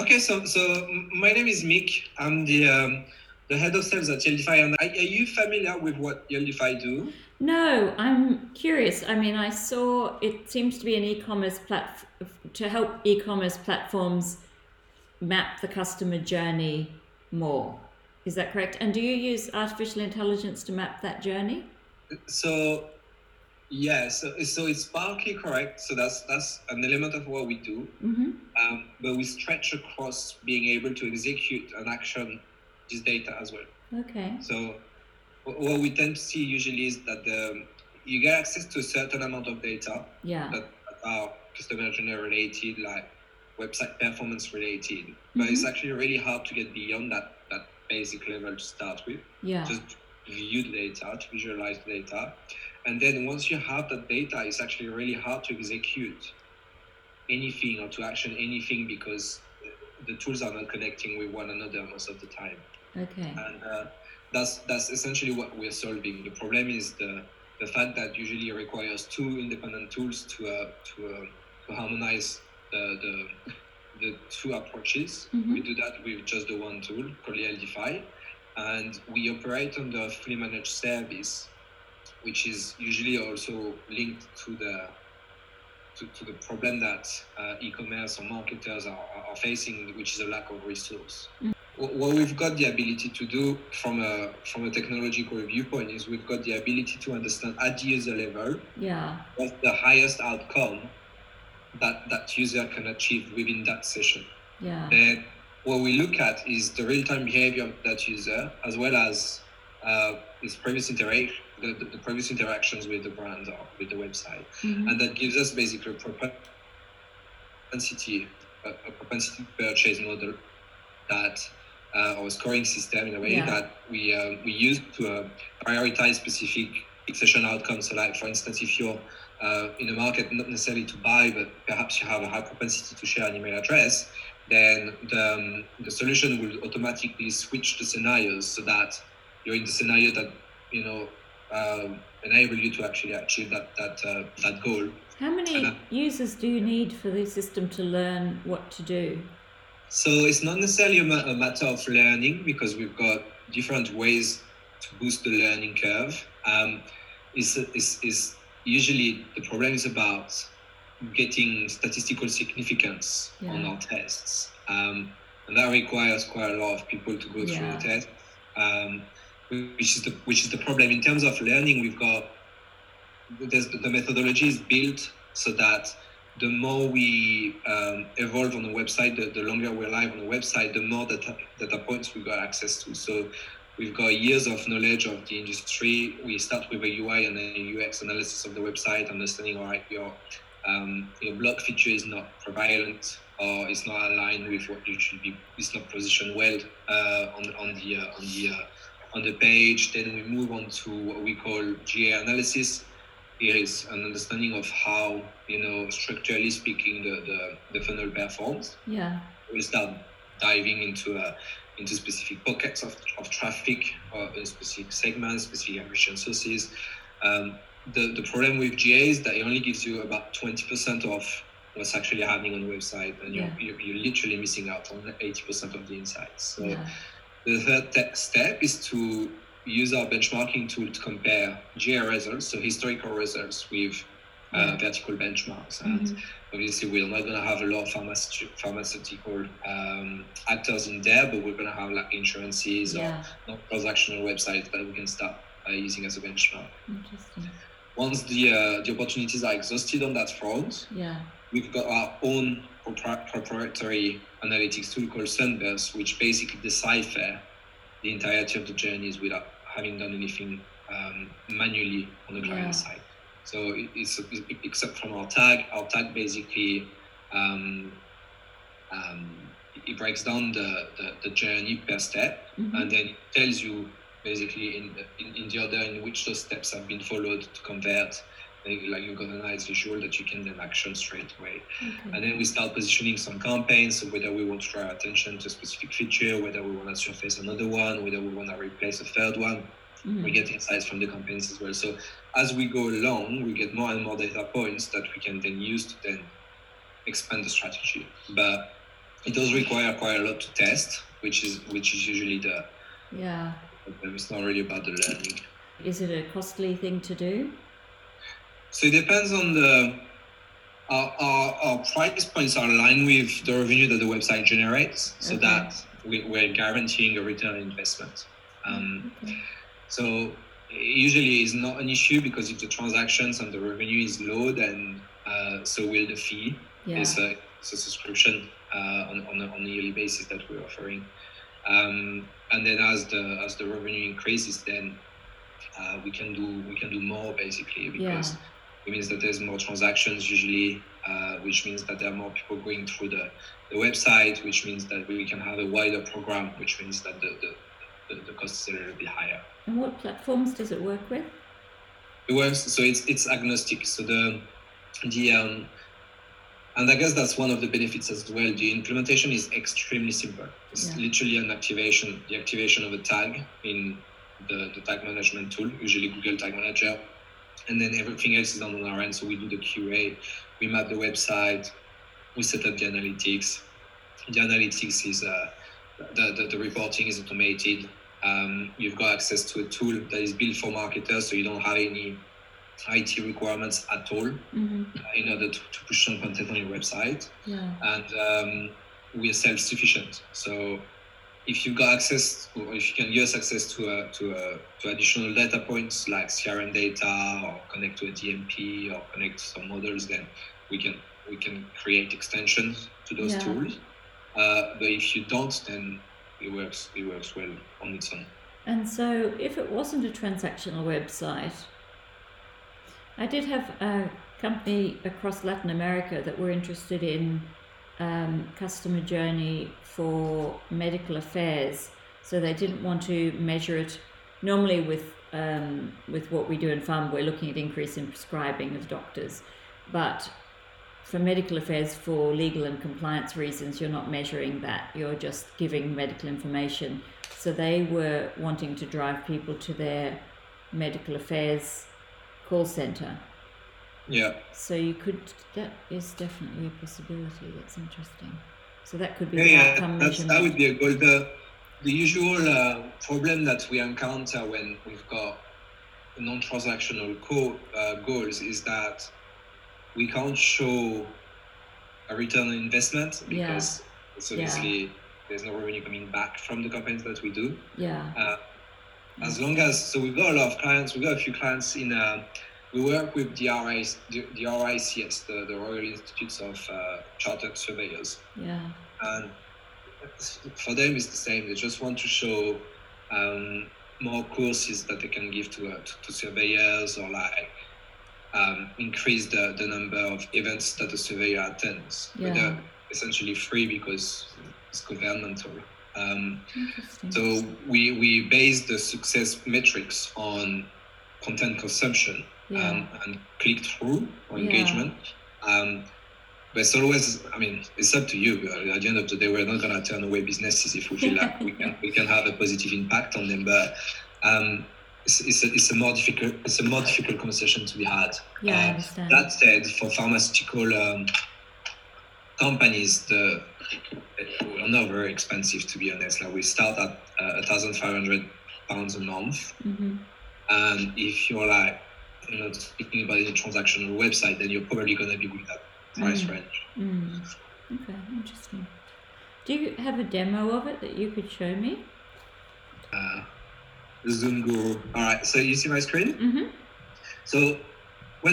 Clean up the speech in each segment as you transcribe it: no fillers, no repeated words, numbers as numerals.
Okay, my name is Mick. I'm the head of sales at Yieldify. And are you familiar with what Yieldify do? No, I'm curious. I mean, I saw it seems to be an e-commerce platform to help e-commerce platforms map the customer journey more. Is that correct? And do you use artificial intelligence to map that journey? So yeah, so it's partly correct. So that's an element of what we do. But we stretch across being able to execute and action this data as well. Okay. So what we tend to see usually is that you get access to a certain amount of data Yeah. that are customer journey related, like website performance related. But it's actually really hard to get beyond that basic level to start with. Yeah. Just to view the data, to visualize the data. And then once you have that data, it's actually really hard to execute anything or to action anything because the tools are not connecting with one another most of the time. Okay. And that's essentially what we're solving. The problem is the fact that usually requires two independent tools to harmonize the two approaches. We do that with just the one tool called Yieldify, and we operate under a fully managed service, which is usually also linked to the problem that e-commerce or marketers are facing, which is a lack of resource. What we've got the ability to do from a technological viewpoint is we've got the ability to understand at the user level what's the highest outcome that user can achieve within that session. Then what we look at is the real-time behavior of that user, as well as his previous interaction, the previous interactions with the brand or with the website, and that gives us basically a propensity purchase model that or a scoring system in a way that we use to prioritize specific session outcomes. So, like for instance, if you're in a market not necessarily to buy, but perhaps you have a high propensity to share an email address, then the solution will automatically switch the scenarios so that you're in the scenario that enable you to actually achieve that goal. How many users do you need for the system to learn what to do? So it's not necessarily a matter of learning, because we've got different ways to boost the learning curve. Is usually the problem is about getting statistical significance on our tests, and that requires quite a lot of people to go through the test, which is the problem. In terms of learning, we've got the methodology is built so that the more we evolve on the website, the longer we're live on the website, the more data points we've got access to. So we've got years of knowledge of the industry. We start with a UI and a UX analysis of the website, understanding, all right, your blog feature is not prevalent or it's not aligned with what you should be. It's not positioned well on the page. Then we move on to what we call GA analysis. Here is an understanding of how, structurally speaking, the funnel performs. Yeah. We start diving into specific pockets of traffic or in specific segments, specific acquisition sources. The problem with GA is that it only gives you about 20% of what's actually happening on the website, and you're literally missing out on 80% of the insights. So the third step is to use our benchmarking tool to compare GA results, so historical results, with vertical benchmarks. And obviously, we're not going to have a lot of pharmaceutical actors in there, but we're going to have like insurances or non-transactional websites that we can start using as a benchmark. Interesting. Once the opportunities are exhausted on that front, we've got our own proprietary analytics tool called Sunburst, which basically decipher the entirety of the journeys without having done anything manually on the client side. So it's except from our tag basically it breaks down the journey per step, and then it tells you basically in the order in which those steps have been followed to convert. Like you've got a nice visual that you can then action straight away. And then we start positioning some campaigns, so whether we want to draw attention to a specific feature, whether we want to surface another one, whether we want to replace a third one. We get insights from the campaigns as well. So as we go along, we get more and more data points that we can then use to then expand the strategy. But it does require quite a lot to test, which is usually the Yeah. it's not really about the learning. Is it a costly thing to do? So it depends on our price points are aligned with the revenue that the website generates, so Okay. that we're guaranteeing a return on investment. Okay. So usually it's not an issue, because if the transactions and the revenue is low, then so will the fee. Yeah. It's a subscription on a yearly basis that we're offering. And then as the revenue increases, then we can do more, basically, because it means that there's more transactions usually, which means that there are more people going through the website, which means that we can have a wider program, which means that the cost is a little bit higher. And what platforms does it work with? It works, so it's agnostic. So and I guess that's one of the benefits as well. The implementation is extremely simple. It's literally the activation of a tag in the tag management tool, usually Google Tag Manager, and then everything else is done on our end. So we do the QA, we map the website, we set up the analytics. The analytics is the reporting is automated. You've got access to a tool that is built for marketers, so you don't have any IT requirements at all in order to push some content on your website. And we are self-sufficient. So if you've got access, or if you can use access to additional data points like CRM data, or connect to a DMP, or connect to some models, then we can create extensions to those tools. But if you don't, then it works well on its own. And so if it wasn't a transactional website, I did have a company across Latin America that were interested in customer journey for medical affairs. So they didn't want to measure it. Normally with what we do in pharma, we're looking at increase in prescribing of doctors. But for medical affairs, for legal and compliance reasons, you're not measuring that. You're just giving medical information. So they were wanting to drive people to their medical affairs call center. Yeah. So that is definitely a possibility. That's interesting. So that could be outcome measurement. That would be a goal. The usual problem that we encounter when we've got non-transactional goals is that we can't show a return on investment, because obviously there's no revenue coming back from the campaigns that we do. As long as, so we've got a lot of clients, we've got a few clients we work with the RICS, the Royal Institutes of Chartered Surveyors. And for them it's the same. They just want to show more courses that they can give to surveyors, or increase the number of events that the surveyor attends. But they're essentially free because it's governmental. So we base the success metrics on content consumption and click-through or engagement. But it's always, it's up to you. At the end of the day, we're not going to turn away businesses if we feel like we can have a positive impact on them. But it's a more difficult conversation to be had. I understand. That said, for pharmaceutical companies, we're not very expensive, to be honest. We start at £1,500 a month, and if you're not speaking about a transactional website, then you're probably going to be with that price range. Okay, interesting. Do you have a demo of it that you could show me? Zoom Guru. All right, so you see my screen? So when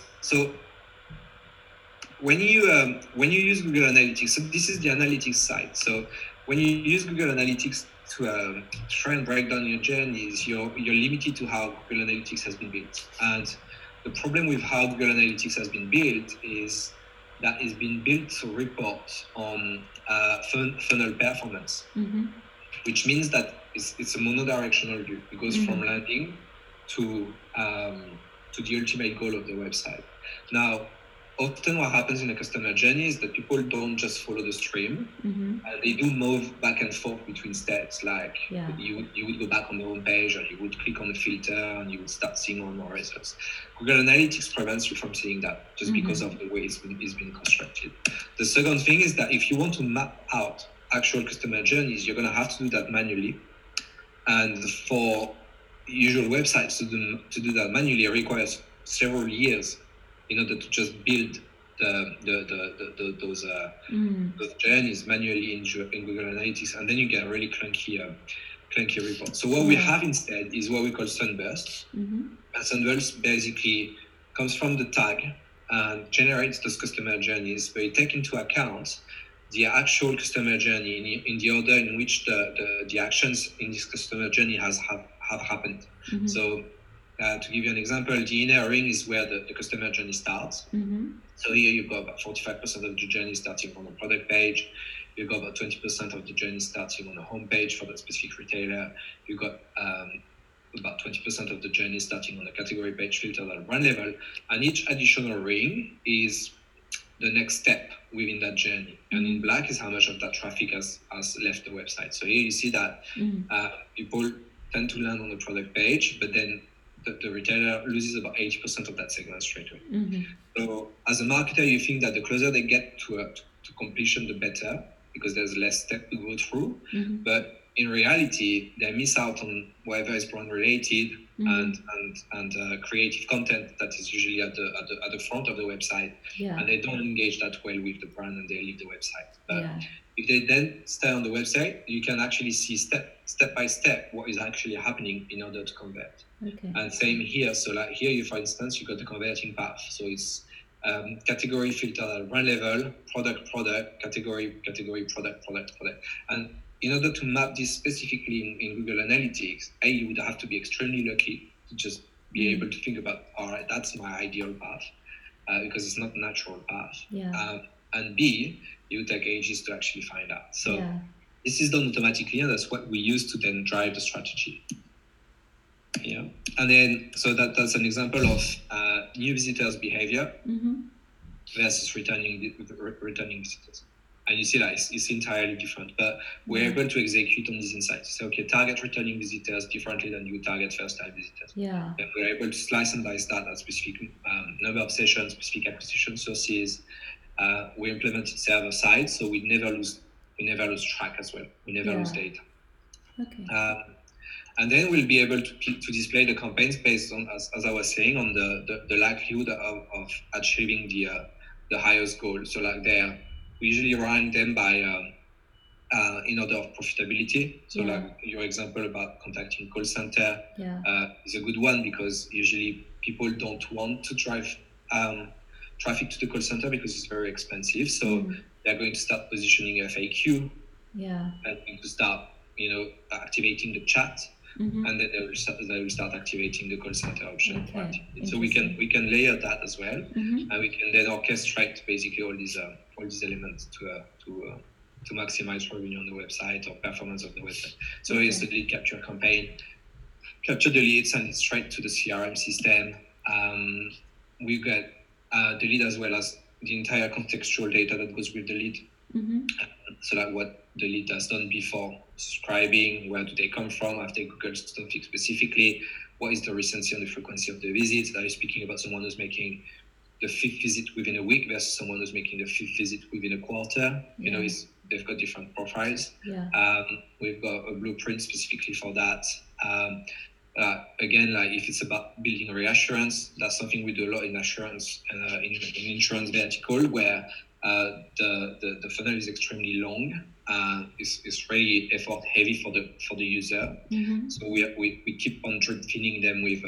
you use Google Analytics, so this is the analytics side. So when you use Google Analytics to try and break down your journeys, you're limited to how Google Analytics has been built. And the problem with how Google Analytics has been built is that it's been built to report on funnel performance, which means that it's a monodirectional view. It goes from landing to the ultimate goal of the website. Now, often what happens in a customer journey is that people don't just follow the stream, and they do move back and forth between steps. Like you would go back on the home page, or you would click on the filter, and you would start seeing more results. Google Analytics prevents you from seeing that just because of the way it's been constructed. The second thing is that if you want to map out actual customer journeys, you're going to have to do that manually. And for usual websites to do that manually, it requires several years in order to just build those journeys manually in Google Analytics, and then you get a really clunky report. So what we have instead is what we call Sunburst. And Sunburst basically comes from the tag and generates those customer journeys, but it takes into account the actual customer journey in the order in which the actions in this customer journey have happened. So to give you an example, the inner ring is where the customer journey starts. So here you've got about 45% of the journey starting on the product page. You've got about 20% of the journey starting on the home page for that specific retailer. You've got about 20% of the journey starting on the category page filtered at brand level. And each additional ring is the next step within that journey. And in black is how much of that traffic has left the website. So here you see that people tend to land on the product page, but then the retailer loses about 80% of that segment straight away. So as a marketer, you think that the closer they get to completion, the better, because there's less step to go through. But in reality, they miss out on whatever is brand related and creative content that is usually at the front of the website, and they don't engage that well with the brand, and they leave the website. But if they then stay on the website, you can actually see step by step what is actually happening in order to convert. And same here. So like here, you, for instance, you got the converting path. So it's category filter at brand level, product, category, product. And in order to map this specifically in Google Analytics, A, you would have to be extremely lucky to just be able to think about, all right, that's my ideal path, because it's not a natural path. And B, you take ages to actually find out. So this is done automatically, and that's what we use to then drive the strategy. And then, so that's an example of new visitors' behavior versus returning visitors. And you see that it's entirely different, but we're able to execute on these insights. So, okay, target returning visitors differently than you target first-time visitors. And we're able to slice and dice that at specific number of sessions, specific acquisition sources. We implemented server-side, so we never lose track as well. We never lose data. And then we'll be able to display the campaigns based on, as I was saying, on the likelihood of achieving the highest goal. So like we usually rank them by in order of profitability. So like your example about contacting call center is a good one, because usually people don't want to drive traffic to the call center because it's very expensive. So they're going to start positioning FAQ and to start activating the chat. And then they will start activating the call center option. So we can layer that as well, and we can then orchestrate basically all these elements to maximize revenue on the website or performance of the website. So here's the lead capture campaign. Capture the lead, send it straight to the CRM system. We get the lead as well as the entire contextual data that goes with the lead. So like what the lead has done before subscribing, where do they come from, have they Googled something specifically, what is the recency and the frequency of the visits. Are you speaking about someone who's making the 5th visit within a week versus someone who's making the 5th visit within a quarter? They've got different profiles. We've got a blueprint specifically for that. Again, like if it's about building reassurance, that's something we do a lot in assurance in insurance vertical, where the funnel is extremely long. It's really effort heavy for the user. So we keep on drip feeding them with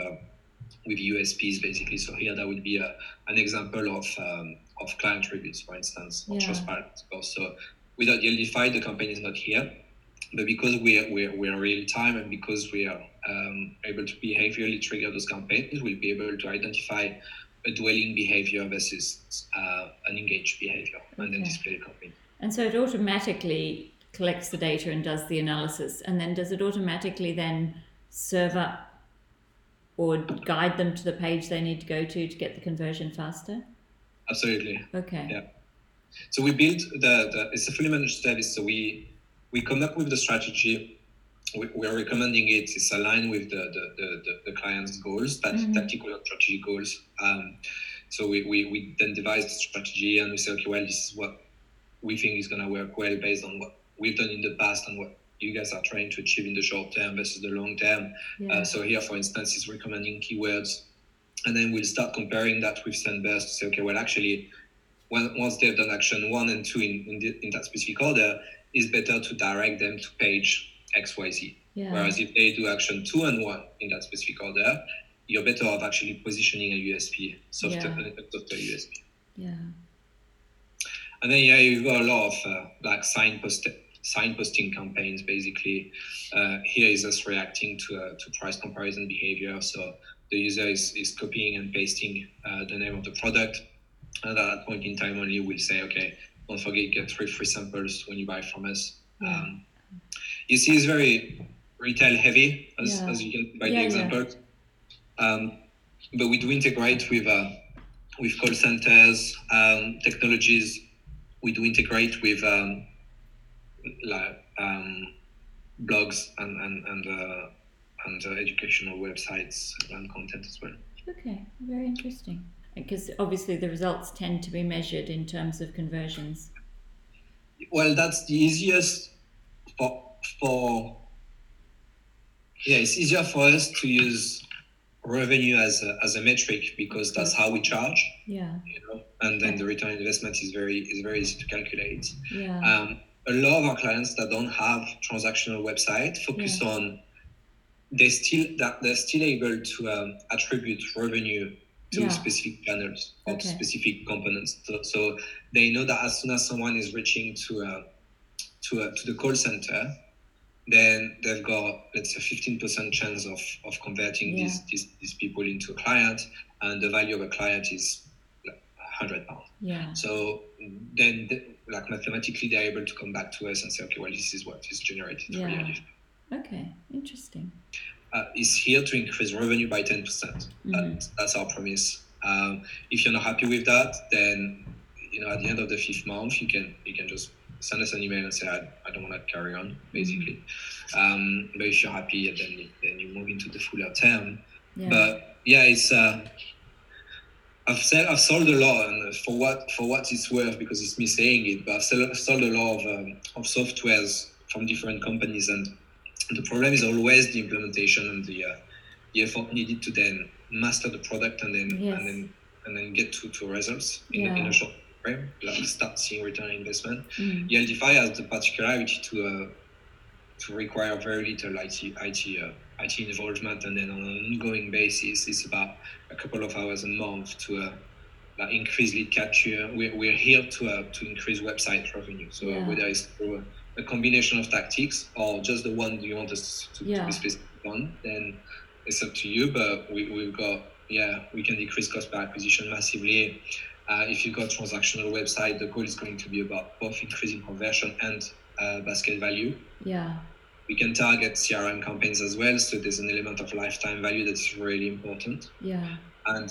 USPs basically. So here that would be an example of client reviews, for instance, or Trustpilot. So without Yieldify, the campaign is not here. But because we're real time, and because we are able to behaviorally trigger those campaigns, we'll be able to identify a dwelling behavior versus an engaged behavior, and then display the campaign. And so it automatically collects the data and does the analysis, and then does it automatically then serve up or guide them to the page they need to go to get the conversion faster? Absolutely. Okay. Yeah. So we built it's a fully managed service. So we come up with the strategy. We're recommending it. It's aligned with the client's goals, tactical and strategic goals. So we then devise the strategy and we say, okay, well, this is what we think is going to work well based on what we've done in the past and what you guys are trying to achieve in the short term versus the long term. Yeah. So here, for instance, is recommending keywords. And then we'll start comparing that with Sunburst to say, okay, well, actually, once they've done action 1 and 2 in that specific order, it's better to direct them to page XYZ. Yeah. Whereas if they do action 2 and 1 in that specific order, you're better off actually positioning a USP, software USP. Yeah. And then you've got a lot of like signposting campaigns. Basically, here is us reacting to price comparison behavior. So the user is copying and pasting the name of the product. And at that point in time only, we'll say, okay, don't forget, get 3 free samples when you buy from us. Yeah. You see, it's very retail heavy, as you can see by the example. But we do integrate with call centers, technologies. We do integrate with blogs and educational websites and content as well. Okay, very interesting. Because obviously the results tend to be measured in terms of conversions. Well, that's the easiest it's easier for us to use revenue as a metric because that's how we charge. Yeah. And then the return on investment is very easy to calculate. Yeah. A lot of our clients that don't have transactional website focus on they're still able to attribute revenue to specific channels or specific components. So they know that as soon as someone is reaching to the call center, then they've got, let's say, 15% chance of converting these people into a client, and the value of a client is £100. Yeah. So then, mathematically, they're able to come back to us and say, okay, well, this is what is generated for you. Okay, interesting. Is here to increase revenue by 10%. That's our promise. If you're not happy with that, then at the end of the 5th month, you can just send us an email and say I don't want to carry on, basically. But if you're happy, then you move into the fuller term. Yeah. But it's I've sold a lot, and for what it's worth, because it's me saying it, but I've sold a lot of softwares from different companies, and the problem is always the implementation and the effort needed to then master the product and then get to results in a short frame, start seeing return on investment. Yieldify has the particularity to require very little IT involvement, and then on an ongoing basis, it's about a couple of hours a month to increase lead capture. We're here to increase website revenue. So whether it's through a combination of tactics or just the one you want us to be specific on, then it's up to you. But we've got we can decrease cost per acquisition massively. If you've got transactional website, the goal is going to be about both increasing conversion and basket value. Yeah. We can target CRM campaigns as well, so there's an element of lifetime value that's really important. Yeah. And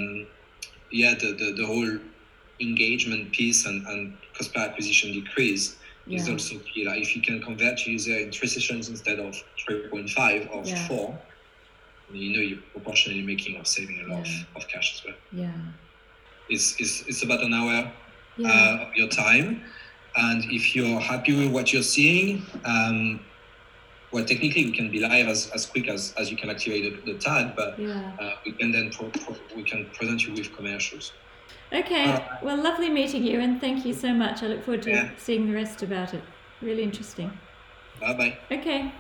the whole engagement piece and cost per acquisition decrease is also key. Like if you can convert your user in 3 sessions instead of 3.5 or 4, you're proportionally making or saving a lot of cash as well. Yeah. It's about an hour of your time, and if you're happy with what you're seeing, well, technically we can be live as quick as you can activate the tag, but we can then we can present you with commercials. Okay, well, lovely meeting you, and thank you so much. I look forward to seeing the rest about it. Really interesting. Bye-bye. Okay.